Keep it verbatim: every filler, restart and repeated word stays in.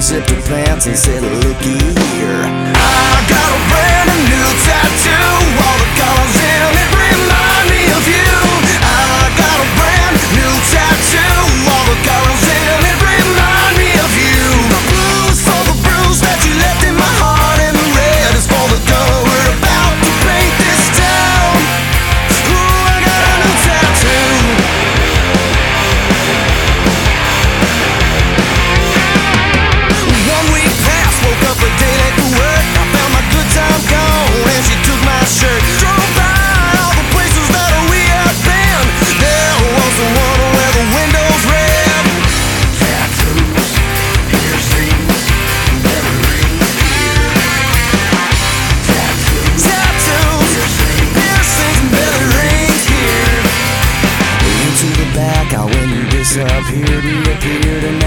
unzipped her pants and said, looky here, I got a brand new tattoo. All the colors in it remind me of you. I got a brand new tattoo. All the colors in it remind me of you. The blue is for the bruise that you left in my heart, and the red is for the color we're about to paint this town. Ooh, I got a new tattoo. One week passed, woke up a day late for work. I found my good time gone, and she took my shirt. Drove by all the places that we had been. There was the one where the windows red. Tattoos, piercings, memories here. Tattoos, tattoos, piercings, and belly rings here. Into the back, I went and disappeared, reappeared, and